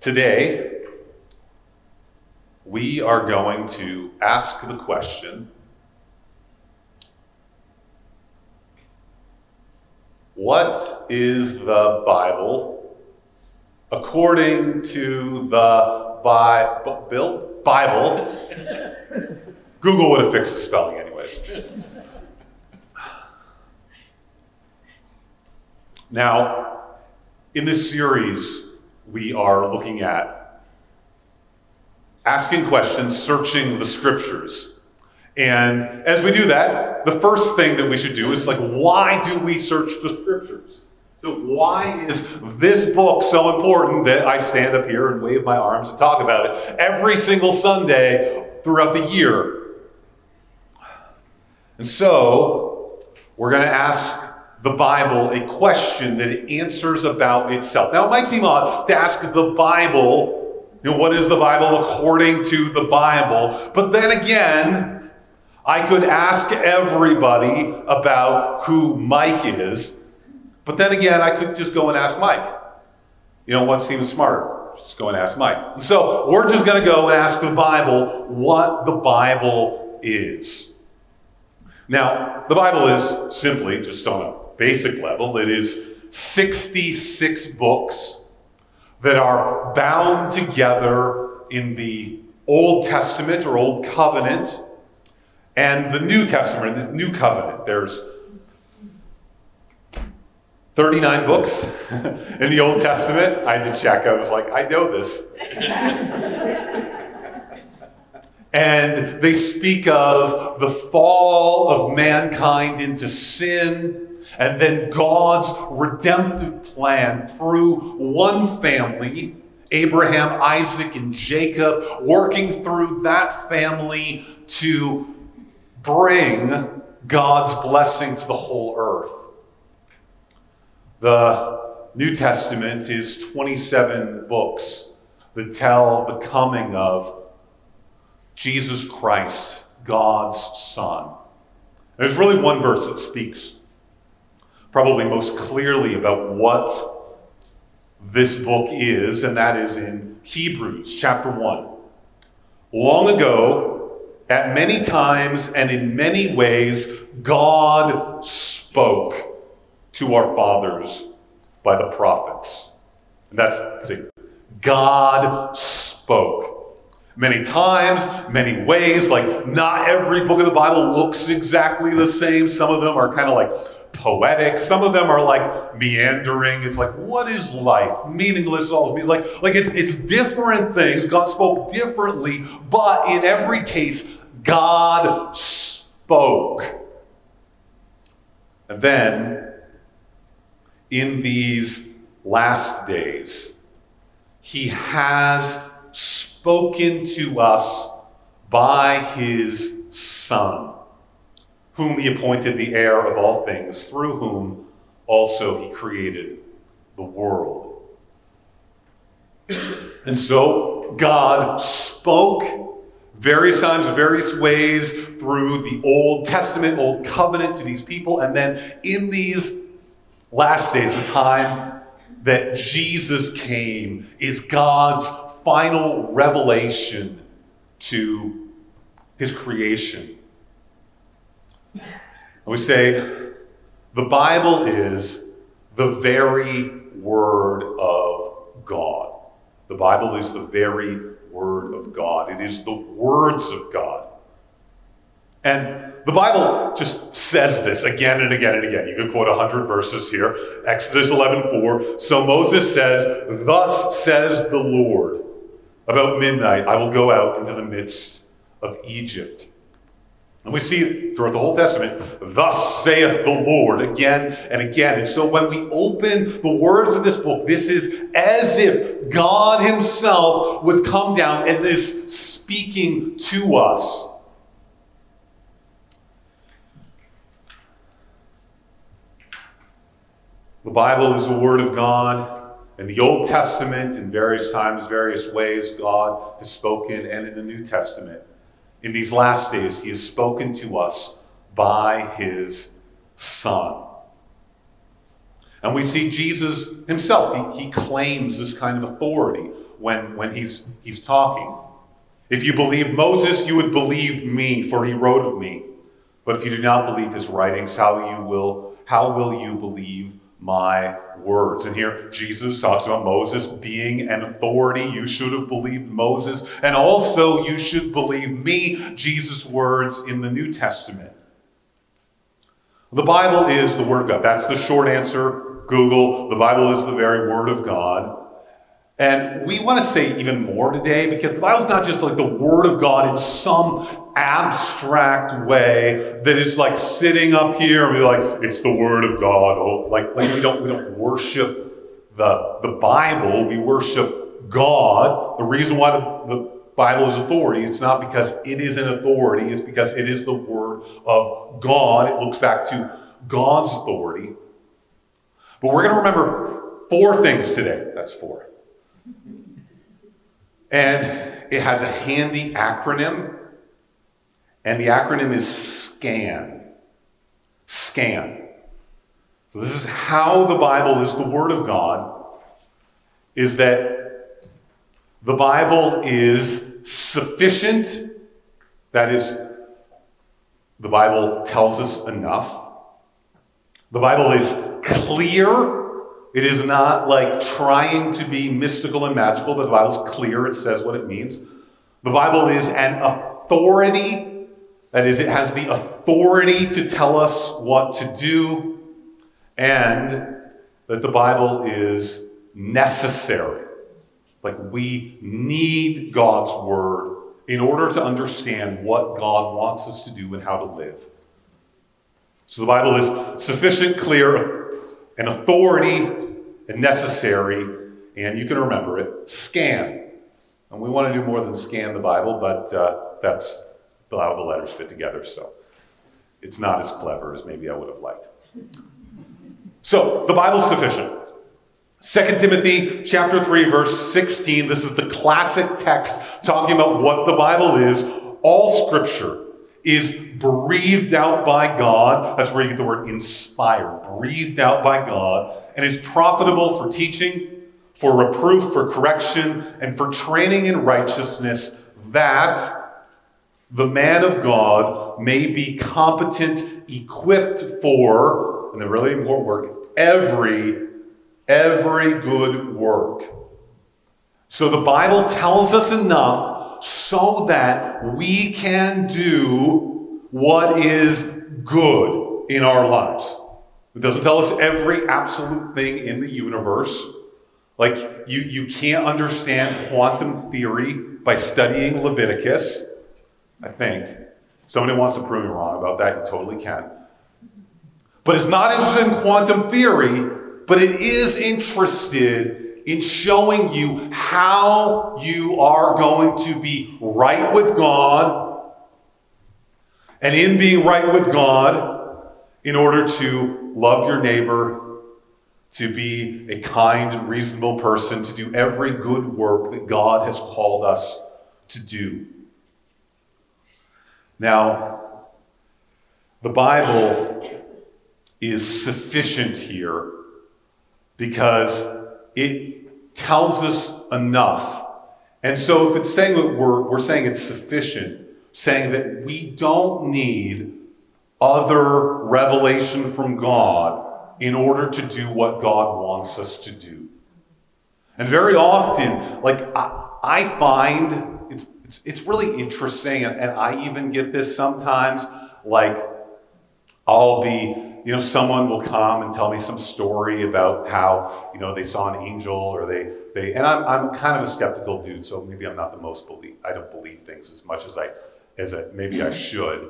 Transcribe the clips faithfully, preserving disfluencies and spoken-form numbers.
Today, we are going to ask the question, what is the Bible according to the Bible? Bible? Google would have fixed the spelling anyways. Now, in this series, we are looking at asking questions, searching the scriptures. And as we do that, the first thing that we should do is like, why do we search the scriptures? So why is this book so important that I stand up here and wave my arms and talk about it every single Sunday throughout the year? And so, we're going to ask the Bible a question that it answers about itself. Now, it might seem odd to ask the Bible, you know, what is the Bible according to the Bible? But then again, I could ask everybody about who Mike is. But then again, I could just go and ask Mike. You know what seems smarter? Just go and ask Mike. And so, we're just going to go and ask the Bible what the Bible is. Now, the Bible is simply, just on a basic level, it is sixty-six books that are bound together in the Old Testament or Old Covenant and the New Testament, the New Covenant. There's thirty-nine books in the Old Testament. I had to check. I was like, I know this. And they speak of the fall of mankind into sin, and then God's redemptive plan through one family, Abraham, Isaac, and Jacob, working through that family to bring God's blessing to the whole earth. The New Testament is twenty-seven books that tell the coming of Jesus Christ, God's Son. There's really one verse that speaks probably most clearly about what this book is, and that is in Hebrews chapter one. Long ago, at many times and in many ways, God spoke to our fathers by the prophets. And that's the thing. God spoke. Many times, many ways, like not every book of the Bible looks exactly the same. Some of them are kind of like poetic. Some of them are like meandering. It's like, what is life? Meaningless, all like, like it's, it's different things. God spoke differently, but in every case, God spoke. And then, in these last days, He has spoken to us by His Son, whom He appointed the heir of all things, through whom also He created the world. And so God spoke various times, various ways through the Old Testament, Old Covenant to these people, and then in these last days, the time that Jesus came, is God's final revelation to His creation. And we say the Bible is the very Word of God. The Bible is the very Word of God. It is the words of God. And the Bible just says this again and again and again. You could quote a hundred verses here. Exodus eleven four. So Moses says, "Thus says the Lord, about midnight I will go out into the midst of Egypt." And we see it throughout the whole Testament, "Thus saith the Lord," again and again. And so when we open the words of this book, this is as if God Himself would come down and is speaking to us. The Bible is the Word of God. In the Old Testament, in various times, various ways, God has spoken, and in the New Testament, in these last days, He has spoken to us by His Son. And we see Jesus Himself. He, he claims this kind of authority when, when he's, he's talking. If you believe Moses, you would believe me, for he wrote of me. But if you do not believe his writings, how you will, how will you believe my words? And here Jesus talks about Moses being an authority. You should have believed Moses. And also you should believe me, Jesus' words in the New Testament. The Bible is the Word of God. That's the short answer. Google. The Bible is the very Word of God. And we want to say even more today, because the Bible is not just like the Word of God in some abstract way that is like sitting up here and be like, it's the Word of God. Oh, like, like we don't we don't worship the, the Bible. We worship God. The reason why the, the Bible is authority, it's not because it is an authority, it's because it is the Word of God. It looks back to God's authority. But we're going to remember four things today. That's four. And it has a handy acronym, and the acronym is SCAN. SCAN. So this is how the Bible is the Word of God, is that the Bible is sufficient. That is, the Bible tells us enough. The Bible is clear. It is not like trying to be mystical and magical, but the Bible is clear. It says what it means. The Bible is an authority. That is, it has the authority to tell us what to do, and that the Bible is necessary. Like, we need God's Word in order to understand what God wants us to do and how to live. So the Bible is sufficient, clear, an authority, and necessary, and you can remember it, SCAN. And we want to do more than scan the Bible, but uh, that's how the letters fit together, so it's not as clever as maybe I would have liked. So, the Bible's sufficient. Second Timothy chapter three, verse sixteen, this is the classic text talking about what the Bible is. All Scripture is breathed out by God. That's where you get the word inspired. Breathed out by God. And is profitable for teaching, for reproof, for correction, and for training in righteousness, that the man of God may be competent, equipped for, and the really important work, every, every good work. So the Bible tells us enough so that we can do what is good in our lives. It doesn't tell us every absolute thing in the universe. Like, you, you can't understand quantum theory by studying Leviticus, I think. If somebody wants to prove me wrong about that, you totally can. But it's not interested in quantum theory, but it is interested in showing you how you are going to be right with God, and in being right with God, in order to love your neighbor, to be a kind and reasonable person, to do every good work that God has called us to do. Now, the Bible is sufficient here because it tells us enough. And so if it's saying that we're, we're saying it's sufficient, saying that we don't need other revelation from God in order to do what God wants us to do. And very often, like, I, I find it's, it's, it's really interesting, and, and I even get this sometimes, like, I'll be, you know, someone will come and tell me some story about how, you know, they saw an angel, or they, they and I'm, I'm kind of a skeptical dude, so maybe I'm not the most believe, I don't believe things as much as I, as I, maybe I should.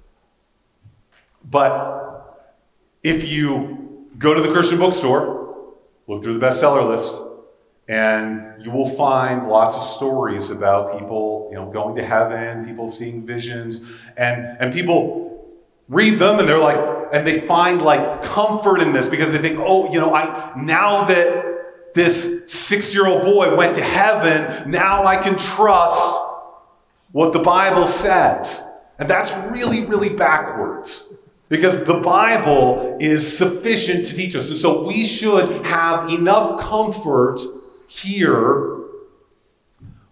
But if you go to the Christian bookstore, look through the bestseller list, and you will find lots of stories about people, you know, going to heaven, people seeing visions, and, and people read them and they're like, and they find like comfort in this because they think, oh, you know, I now that this six-year-old boy went to heaven, now I can trust what the Bible says. And that's really, really backwards. Because the Bible is sufficient to teach us. And so we should have enough comfort here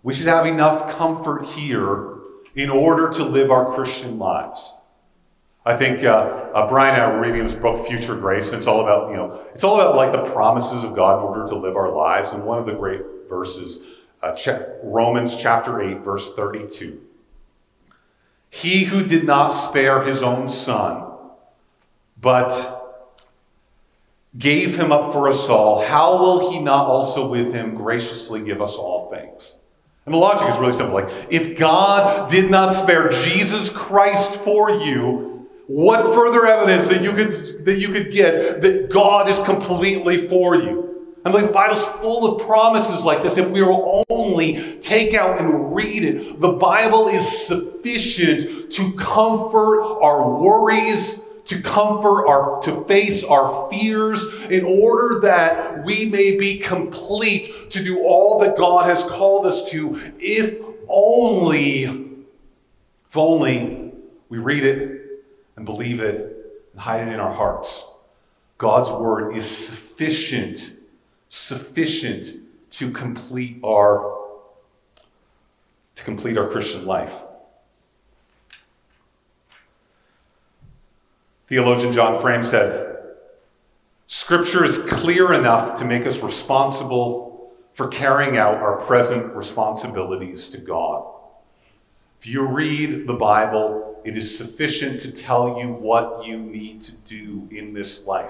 We should have enough comfort here in order to live our Christian lives. I think uh, uh, Brian and I were reading this book, Future Grace, and it's all about, you know, it's all about like the promises of God in order to live our lives. And one of the great verses, uh, ch- Romans chapter eight, verse thirty-two. He who did not spare his own son, but gave him up for us all, how will he not also with him graciously give us all things? And the logic is really simple. Like, if God did not spare Jesus Christ for you, what further evidence that you could that you could get that God is completely for you? And like the Bible's full of promises like this. If we will only take out and read it, the Bible is sufficient to comfort our worries, to comfort our, to face our fears, in order that we may be complete to do all that God has called us to, if only, if only we read it and believe it and hide it in our hearts. God's word is sufficient, sufficient to complete our, to complete our Christian life. Theologian John Frame said, Scripture is clear enough to make us responsible for carrying out our present responsibilities to God. If you read the Bible, it is sufficient to tell you what you need to do in this life.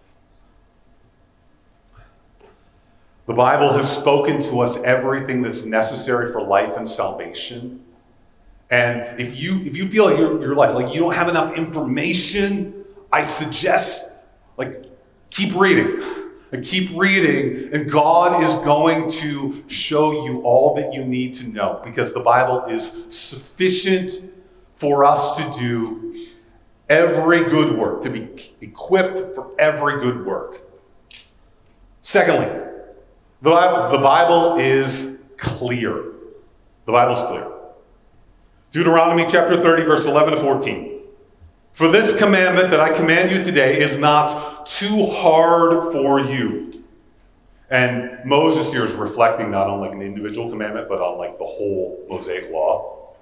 The Bible has spoken to us everything that's necessary for life and salvation. And if you if you feel like your, your life, like you don't have enough information, I suggest, like, keep reading. And keep reading, and God is going to show you all that you need to know, because the Bible is sufficient for us to do every good work, to be equipped for every good work. Secondly, the, the Bible is clear. The Bible's clear. Deuteronomy chapter thirty, verse eleven to fourteen. For this commandment that I command you today is not too hard for you. And Moses here is reflecting not on like an individual commandment, but on like the whole Mosaic law.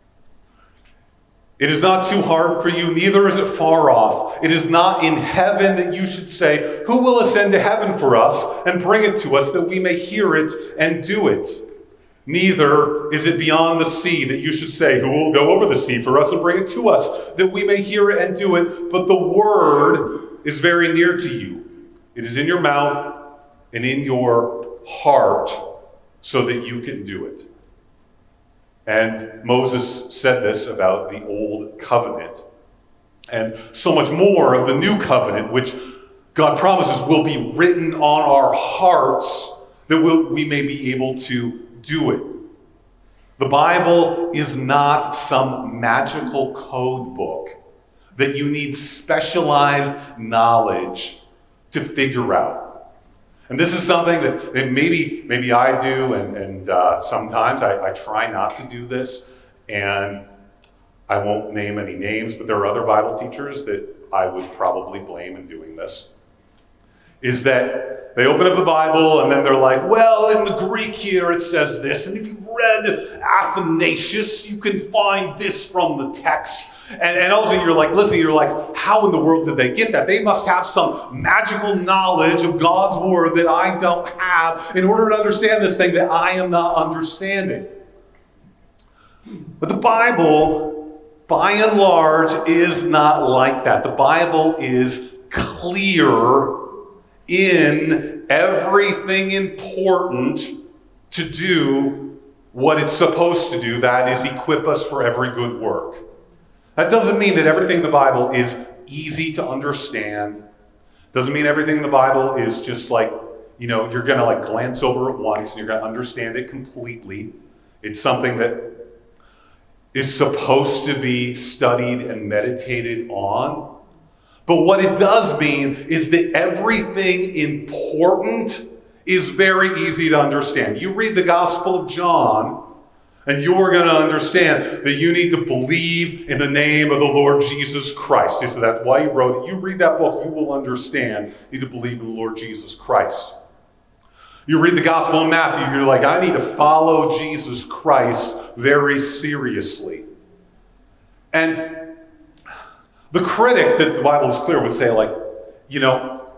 It is not too hard for you, neither is it far off. It is not in heaven that you should say, who will ascend to heaven for us and bring it to us that we may hear it and do it? Neither is it beyond the sea that you should say, who will go over the sea for us and bring it to us, that we may hear it and do it. But the word is very near to you. It is in your mouth and in your heart, so that you can do it. And Moses said this about the old covenant. And so much more of the new covenant, which God promises will be written on our hearts, that we'll, we may be able to do it. The Bible is not some magical code book that you need specialized knowledge to figure out. And this is something that, that maybe maybe I do, and, and uh, sometimes I, I try not to do this, and I won't name any names, but there are other Bible teachers that I would probably blame in doing this. Is that they open up the Bible and then they're like, well, in the Greek here it says this, and if you've read Athanasius, you can find this from the text. And, and also you're like, listen, you're like, how in the world did they get that? They must have some magical knowledge of God's word that I don't have in order to understand this thing that I am not understanding. But the Bible, by and large, is not like that. The Bible is clear in everything important to do what it's supposed to do, that is, equip us for every good work. That doesn't mean that everything in the Bible is easy to understand. Doesn't mean everything in the Bible is just like, you know, you're going to like glance over it once and you're going to understand it completely. It's something that is supposed to be studied and meditated on. But what it does mean is that everything important is very easy to understand. You read the Gospel of John, and you're going to understand that you need to believe in the name of the Lord Jesus Christ. So that's why he wrote it. You read that book, you will understand you need to believe in the Lord Jesus Christ. You read the Gospel of Matthew, you're like, I need to follow Jesus Christ very seriously. And the critic that the Bible is clear would say, like, you know,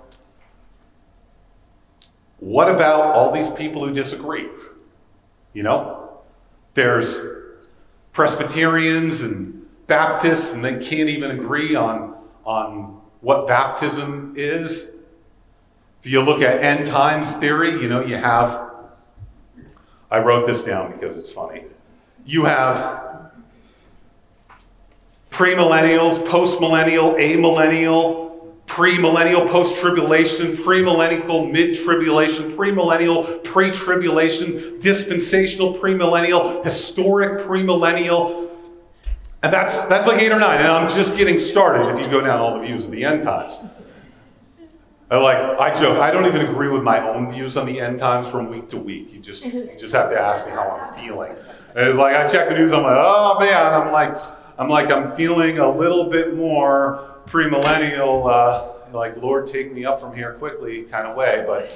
what about all these people who disagree? You know, there's Presbyterians and Baptists, and they can't even agree on, on what baptism is. If you look at end times theory, you know, you have, I wrote this down because it's funny. You have premillennials, postmillennial, amillennial, premillennial, post-tribulation, premillennial, mid-tribulation, premillennial, pre-tribulation, dispensational premillennial, historic premillennial. And that's that's like eight or nine. And I'm just getting started if you go down all the views of the end times. I like I joke, I don't even agree with my own views on the end times from week to week. You just you just have to ask me how I'm feeling. And it's like I check the news, I'm like, oh man, I'm like I'm like I'm feeling a little bit more premillennial, uh, like Lord take me up from here quickly kind of way, but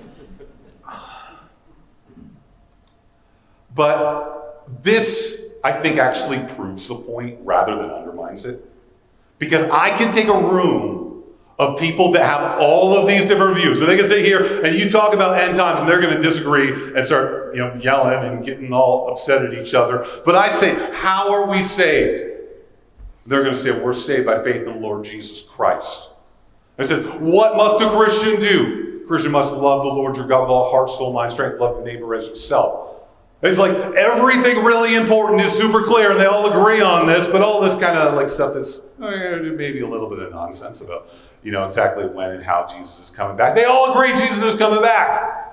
but this I think actually proves the point rather than undermines it. Because I can take a room of people that have all of these different views. So they can sit here and you talk about end times and they're going to disagree and start, you know, yelling and getting all upset at each other. But I say, how are we saved? They're going to say, we're saved by faith in the Lord Jesus Christ. And it says, what must a Christian do? A Christian must love the Lord your God with all heart, soul, mind, strength, love the neighbor as yourself. It's like everything really important is super clear and they all agree on this, but all this kind of like stuff that's oh, maybe a little bit of nonsense about, you know, exactly when and how Jesus is coming back. They all agree Jesus is coming back.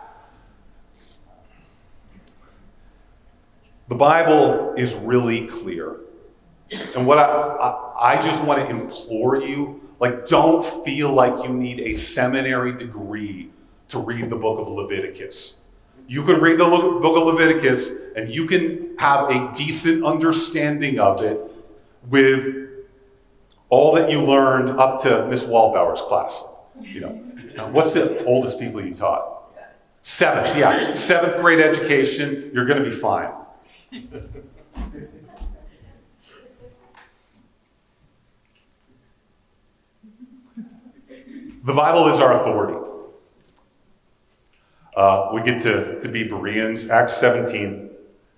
The Bible is really clear. And what I, I, I just want to implore you, like, don't feel like you need a seminary degree to read the book of Leviticus. You can read the book of Leviticus and you can have a decent understanding of it with all that you learned up to Miss Waldbauer's class. You know, now, what's the oldest people you taught? Seventh, yeah. Seventh grade education, you're going to be fine. The Bible is our authority. Uh, we get to, to be Bereans. Acts seventeen.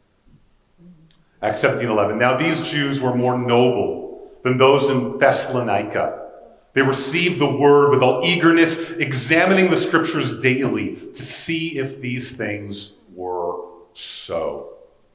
Acts seventeen eleven. Now these Jews were more noble than those in Thessalonica. They received the word with all eagerness, examining the scriptures daily to see if these things were so.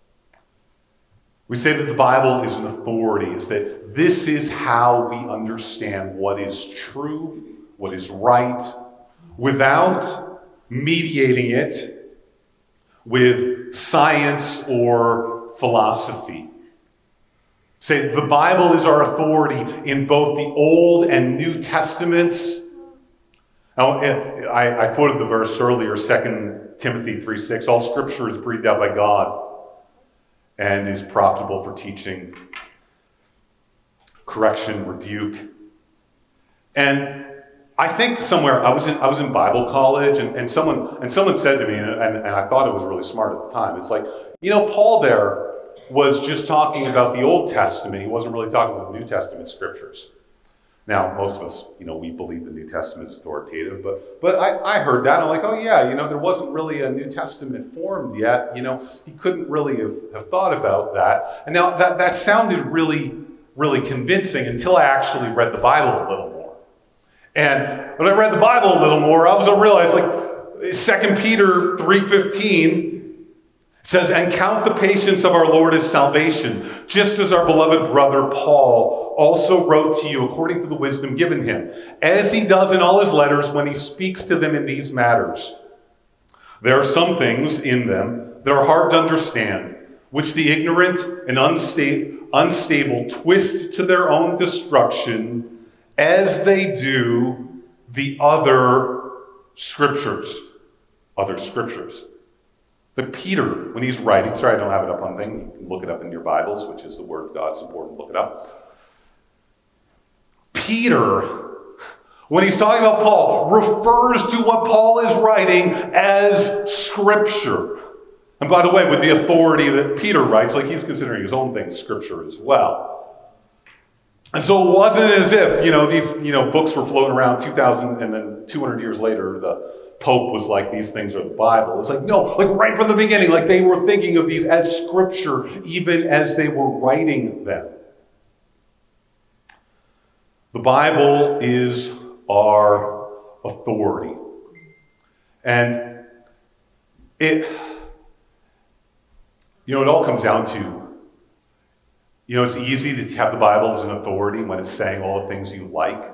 We say that the Bible is an authority, is that this is how we understand what is true, what is right, without mediating it with science or philosophy. Say, the Bible is our authority in both the Old and New Testaments. Now, I, I quoted the verse earlier, Second Timothy three six. All scripture is breathed out by God and is profitable for teaching, correction, rebuke. And I think somewhere, I was in I was in Bible college, and, and someone and someone said to me, and, and, and I thought it was really smart at the time, it's like, you know, Paul there was just talking about the Old Testament. He wasn't really talking about the New Testament scriptures. Now, most of us, you know, we believe the New Testament is authoritative, but but I, I heard that, and I'm like, oh yeah, you know, there wasn't really a New Testament formed yet. You know, he couldn't really have, have thought about that. And now that, that sounded really, really convincing until I actually read the Bible a little more. And when I read the Bible a little more, I was I realized, like, Second Peter three fifteen says, and count the patience of our Lord as salvation, just as our beloved brother Paul also wrote to you according to the wisdom given him, as he does in all his letters when he speaks to them in these matters. There are some things in them that are hard to understand, which the ignorant and unsta- unstable twist to their own destruction, as they do the other scriptures. Other scriptures. But Peter, when he's writing, sorry I don't have it up on thing, you can look it up in your Bibles, which is the Word of God, it's important to look it up. Peter when he's talking about Paul, refers to what Paul is writing as Scripture. And by the way, with the authority that Peter writes, like he's considering his own thing Scripture as well. And so it wasn't as if, you know, these, you know, books were floating around two thousand and then two hundred years later, the Pope was like, these things are the Bible. It's like, no, like right from the beginning, like they were thinking of these as Scripture, even as they were writing them. The Bible is our authority. And it, you know, it all comes down to, you know, it's easy to have the Bible as an authority when it's saying all the things you like.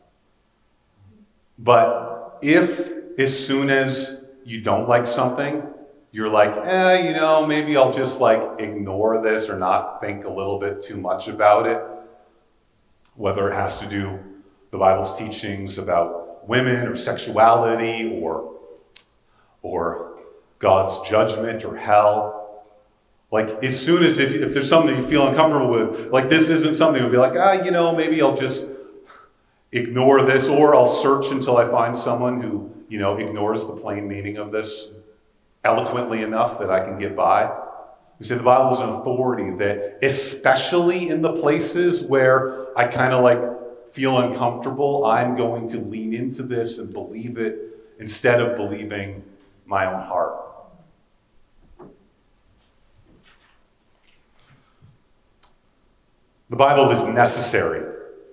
But if, as soon as you don't like something, you're like, eh, you know, maybe I'll just like ignore this or not think a little bit too much about it, whether it has to do the Bible's teachings about women or sexuality or, or God's judgment or hell. Like, as soon as if, if there's something you feel uncomfortable with, like this isn't something you'll be like, ah, you know, maybe I'll just ignore this, or I'll search until I find someone who, you know, ignores the plain meaning of this eloquently enough that I can get by. We say the Bible is an authority that, especially in the places where I kind of like feel uncomfortable, I'm going to lean into this and believe it instead of believing my own heart. The Bible is necessary.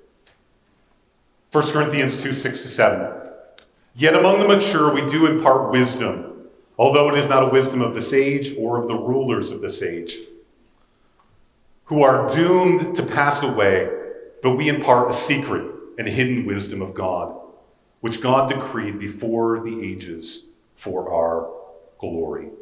First Corinthians two, six to seven. Yet among the mature we do impart wisdom, although it is not a wisdom of this age or of the rulers of this age, who are doomed to pass away, but we impart a secret and hidden wisdom of God, which God decreed before the ages for our glory.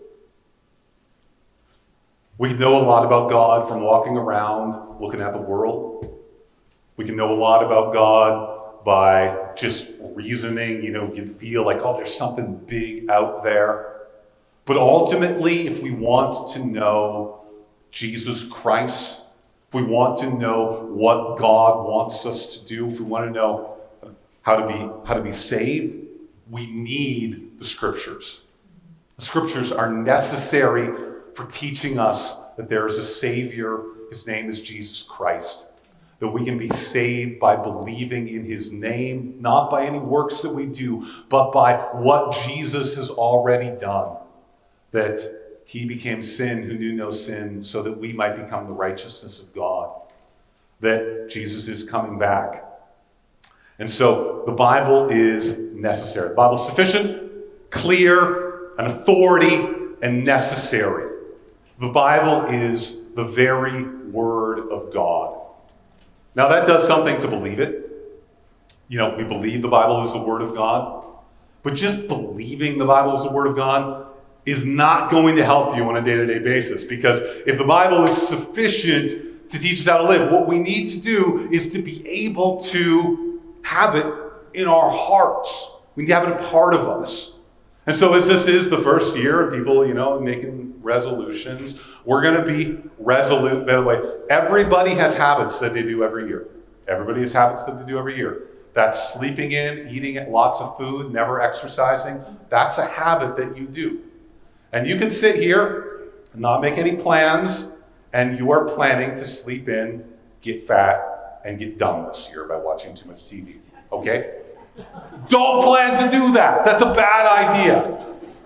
We can know a lot about God from walking around, looking at the world. We can know a lot about God by just reasoning. You know, you feel like, oh, there's something big out there. But ultimately, if we want to know Jesus Christ, if we want to know what God wants us to do, if we want to know how to be, how to be saved, we need the Scriptures. The Scriptures are necessary for teaching us that there is a Savior. His name is Jesus Christ. That we can be saved by believing in his name, not by any works that we do, but by what Jesus has already done. That he became sin who knew no sin, so that we might become the righteousness of God. That Jesus is coming back. And so the Bible is necessary. The Bible is sufficient, clear, an authority, and necessary. The Bible is the very Word of God. Now that does something to believe it. You know, we believe the Bible is the Word of God. But just believing the Bible is the Word of God is not going to help you on a day-to-day basis. Because if the Bible is sufficient to teach us how to live, what we need to do is to be able to have it in our hearts. We need to have it a part of us. And so as this is the first year of people, you know, making resolutions, we're going to be resolute. By the way, everybody has habits that they do every year. Everybody has habits that they do every year. That's sleeping in, eating lots of food, never exercising. That's a habit that you do. And you can sit here and not make any plans, and you are planning to sleep in, get fat, and get dumb this year by watching too much T V. Okay? Don't plan to do that. That's a bad idea.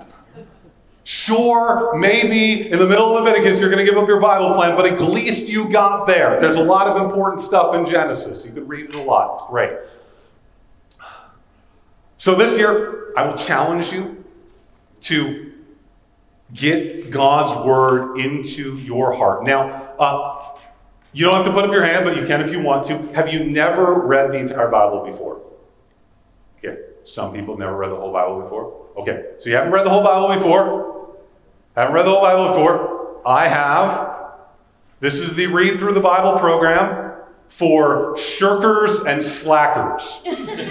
Sure, maybe in the middle of Leviticus you're going to give up your Bible plan, but at least you got there. There's a lot of important stuff in Genesis. You could read it a lot. Great. So this year, I will challenge you to get God's Word into your heart. Now, uh, you don't have to put up your hand, but you can if you want to. Have you never read the entire Bible before? Okay, some people have never read the whole Bible before. Okay, so you haven't read the whole Bible before. Haven't read the whole Bible before. I have. This is the Read Through the Bible program for shirkers and slackers.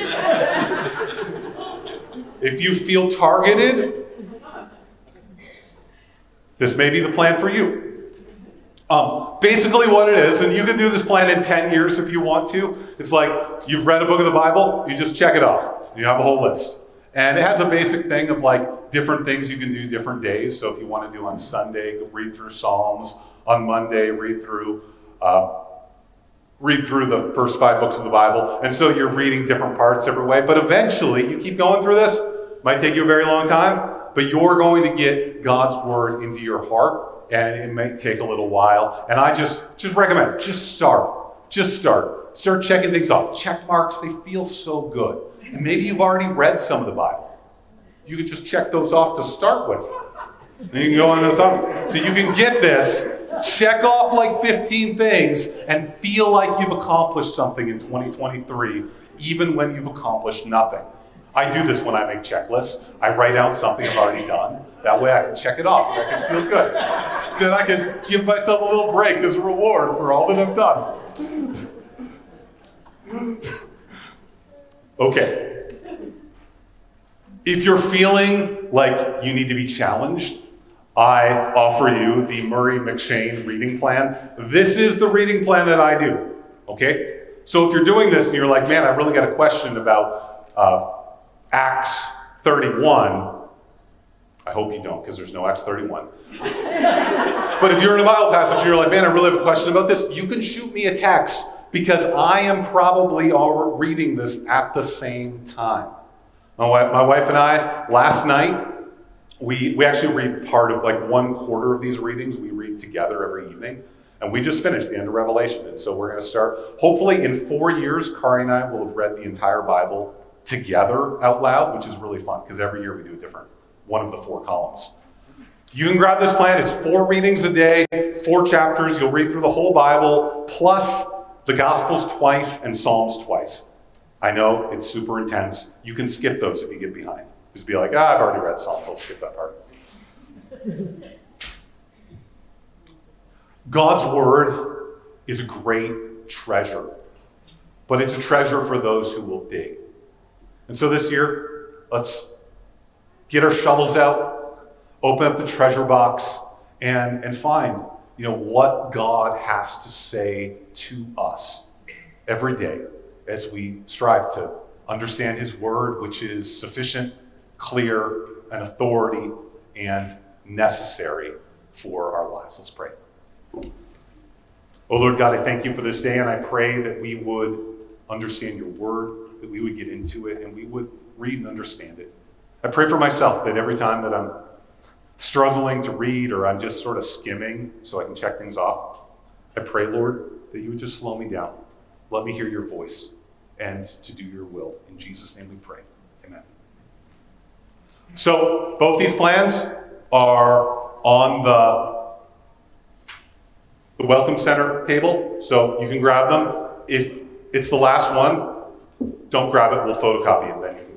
If you feel targeted, this may be the plan for you. Um, basically what it is, and you can do this plan in ten years if you want to, it's like you've read a book of the Bible, you just check it off. You have a whole list. And it has a basic thing of like different things you can do different days. So if you want to do on Sunday, read through Psalms. On Monday, read through uh, read through the first five books of the Bible. And so you're reading different parts every way. But eventually, you keep going through this. Might take you a very long time, but you're going to get God's word into your heart. And it may take a little while. And I just, just recommend, just start. Just start. Start checking things off. Check marks, they feel so good. And maybe you've already read some of the Bible. You can just check those off to start with. And you can go on to something. So you can get this, check off like fifteen things, and feel like you've accomplished something in twenty twenty-three, even when you've accomplished nothing. I do this when I make checklists. I write out something I've already done. That way I can check it off. I can feel good. Then I can give myself a little break as a reward for all that I've done. Okay. If you're feeling like you need to be challenged, I offer you the Murray McShane reading plan. This is the reading plan that I do. Okay? So if you're doing this and you're like, man, I really got a question about uh, Acts thirty-one, I hope you don't, because there's no Acts thirty-one. But if you're in a Bible passage and you're like, man, I really have a question about this, you can shoot me a text, because I am probably all reading this at the same time. My wife, my wife and I, last night, we, we actually read part of, like one quarter of these readings, we read together every evening. And we just finished the end of Revelation. And so we're going to start, hopefully in four years, Kari and I will have read the entire Bible together out loud, which is really fun, because every year we do a different one of the four columns. You can grab this plan. It's four readings a day, four chapters. You'll read through the whole Bible, plus the Gospels twice and Psalms twice. I know it's super intense. You can skip those if you get behind. Just be like, ah, I've already read Psalms. I'll skip that part. God's word is a great treasure, but it's a treasure for those who will dig. And so this year, let's get our shovels out, open up the treasure box, and, and find, you know, what God has to say to us every day as we strive to understand his word, which is sufficient, clear, and authority, and necessary for our lives. Let's pray. Oh Lord God, I thank you for this day, and I pray that we would understand your word, that we would get into it, and we would read and understand it. I pray for myself that every time that I'm struggling to read, or I'm just sort of skimming so I can check things off, I pray, Lord, that you would just slow me down. Let me hear your voice and to do your will. In Jesus' name we pray. Amen. So both these plans are on the the Welcome Center table, so you can grab them. If it's the last one, don't grab it. We'll photocopy it, then you can